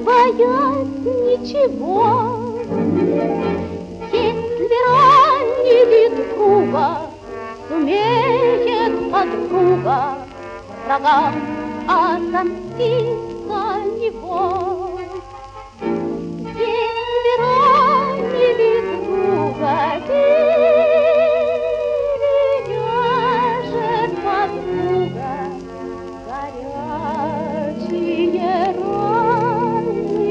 боясь ничего. Если ранили друга, сумеет подруга врагам отомстить за него. Если ранили друга, перевяжет подруга горячие раны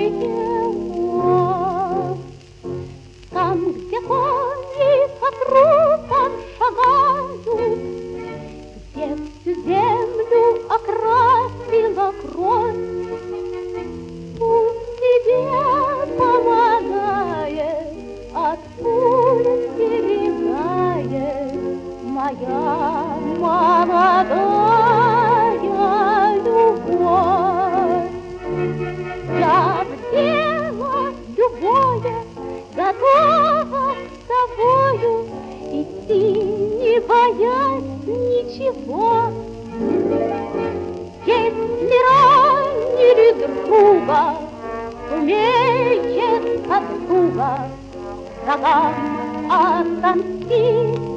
его. Там, где кони по трупам шагают, где всю землю окрасила кровь, пусть тебе помогает, от пуль берегает моя молодая любовь. Я в дело любое готова с тобою идти, не боясь ничего. Если ранили друга, сумеет подруга врагам отомстить